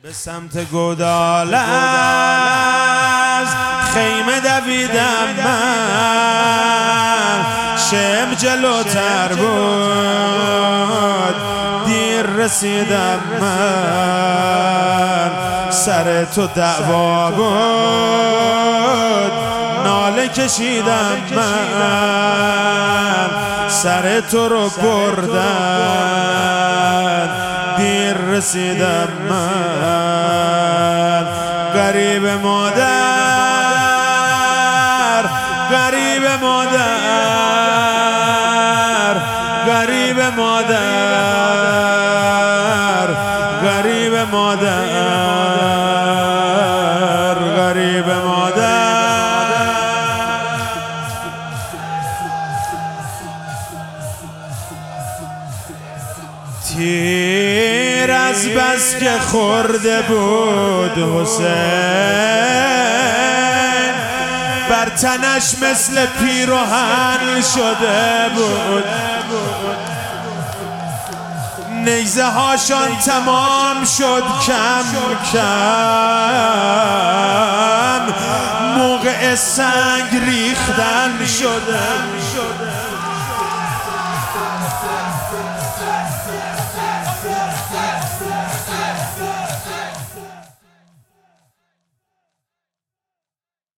به سمت گودال از خیمه دویدم من، شم جلوتر بود دیر رسیدم من، سر تو دعوا بود ناله کشیدم من، سر تو رو بردن دیر رسیدم من. غریب مادر، غریب مادر، غریب مادر، غریب مادر، غریب مادر. تیر از بس که خورده بود حسین، بر تنش مثل پیراهن شده بود، نیزه هاشان تمام شد کم کم، موقع سنگ ریختن شده.